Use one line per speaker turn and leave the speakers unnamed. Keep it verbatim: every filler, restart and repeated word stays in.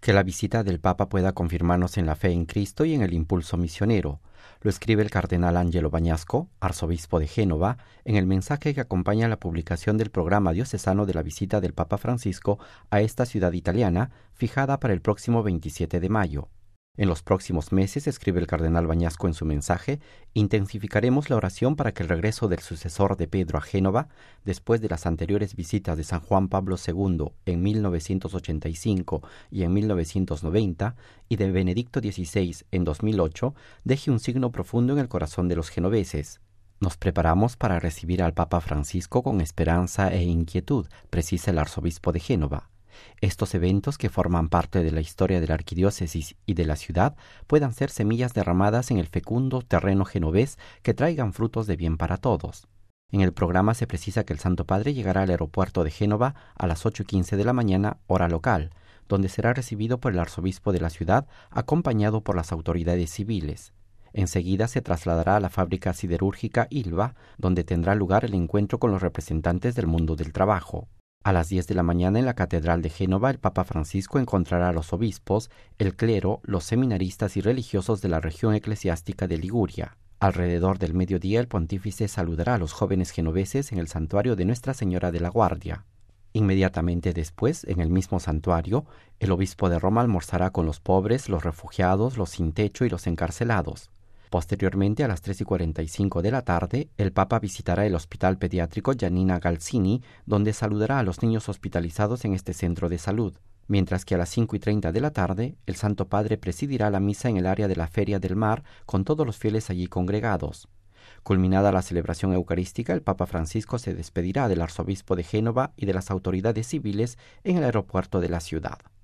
Que la visita del Papa pueda confirmarnos en la fe en Cristo y en el impulso misionero. Lo escribe el cardenal Angelo Bañasco, arzobispo de Génova, en el mensaje que acompaña la publicación del programa diocesano de la visita del Papa Francisco a esta ciudad italiana, fijada para el próximo veintisiete de mayo. En los próximos meses, escribe el cardenal Bañasco en su mensaje, intensificaremos la oración para que el regreso del sucesor de Pedro a Génova, después de las anteriores visitas de San Juan Pablo segundo en mil novecientos ochenta y cinco y en mil novecientos noventa, y de Benedicto dieciséis en dos mil ocho, deje un signo profundo en el corazón de los genoveses. Nos preparamos para recibir al Papa Francisco con esperanza e inquietud, precisa el arzobispo de Génova. Estos eventos, que forman parte de la historia de la arquidiócesis y de la ciudad, puedan ser semillas derramadas en el fecundo terreno genovés que traigan frutos de bien para todos. En el programa se precisa que el Santo Padre llegará al aeropuerto de Génova a las ocho y quince de la mañana, hora local, donde será recibido por el arzobispo de la ciudad, acompañado por las autoridades civiles. Enseguida se trasladará a la fábrica siderúrgica Ilva, donde tendrá lugar el encuentro con los representantes del mundo del trabajo. A las diez de la mañana en la Catedral de Génova, el Papa Francisco encontrará a los obispos, el clero, los seminaristas y religiosos de la región eclesiástica de Liguria. Alrededor del mediodía, el pontífice saludará a los jóvenes genoveses en el santuario de Nuestra Señora de la Guardia. Inmediatamente después, en el mismo santuario, el obispo de Roma almorzará con los pobres, los refugiados, los sin techo y los encarcelados. Posteriormente, a las tres y cuarenta y cinco de la tarde, el Papa visitará el Hospital Pediátrico Giannina Galzini, donde saludará a los niños hospitalizados en este centro de salud, mientras que a las cinco y treinta de la tarde, el Santo Padre presidirá la misa en el área de la Feria del Mar con todos los fieles allí congregados. Culminada la celebración eucarística, el Papa Francisco se despedirá del arzobispo de Génova y de las autoridades civiles en el aeropuerto de la ciudad.